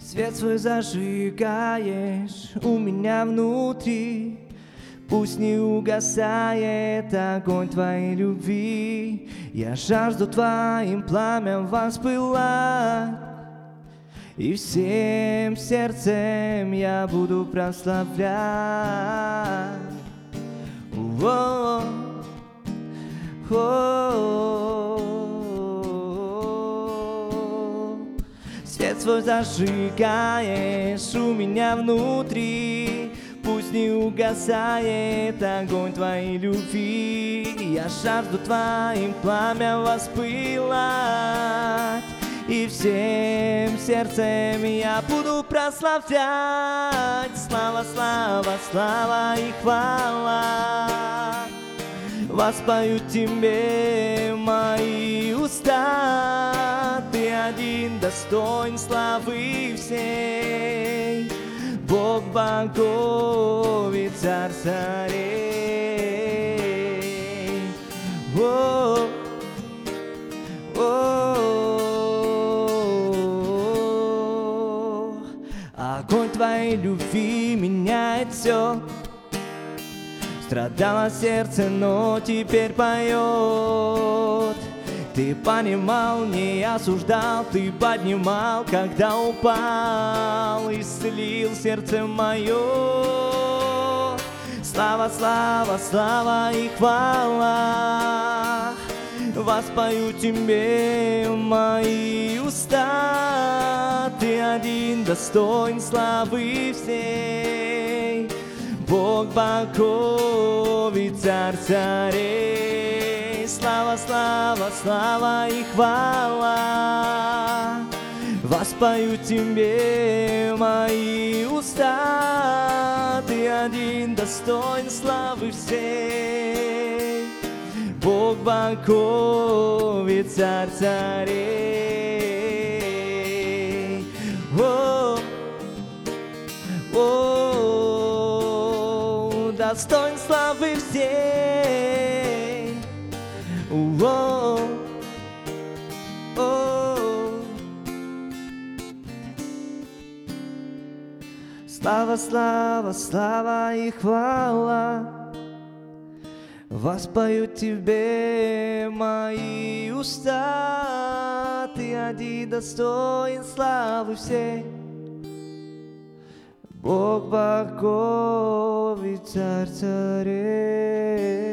Свет свой зажигаешь у меня внутри. Пусть не угасает огонь твоей любви. Я жажду твоим пламям воспылать, и всем сердцем я буду прославлять. Свет свой зажигаешь у меня внутри. Пусть не угасает огонь твоей любви. Я жажду твоим пламя воспылать, и всем сердцем я буду прославлять. Слава, слава, слава и хвала воспоют тебе мои уста. Ты один достоин славы всей, Бог богов и царь царей. Огонь твоей любви меняет все. Страдало сердце, но теперь поет. Ты понимал, не осуждал, ты поднимал, когда упал, исцелил сердце мое. Слава, слава, слава и хвала воспою тебе мои уста. Ты один достоин славы всей, Бог богов и царь царей. Слава, слава, слава и хвала воспою тебе мои уста. Ты один достоин славы всей, Бог богов и царь царей. Достоин славы всей. Слава, слава, слава и хвала воспоют тебе мои уста. Ты один достоин славы всей, Бог богов и царь царей.